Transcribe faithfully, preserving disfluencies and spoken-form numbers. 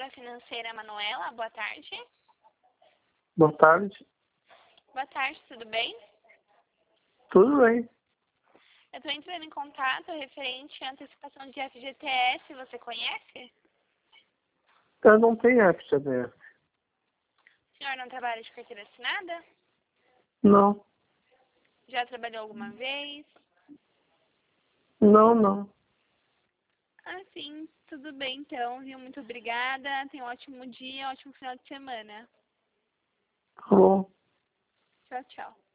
consultora financeira Manuela, boa tarde. Boa tarde. Boa tarde, tudo bem? Tudo bem. Eu estou entrando em contato referente à antecipação de F G T S, você conhece? Eu não tenho F G T S. O senhor não trabalha de carteira assinada? Não. Já trabalhou alguma vez? Não, não. Ah, sim, tudo bem então, viu? Muito obrigada, tenha um ótimo dia, um ótimo final de semana. Tá bom. Tchau, tchau.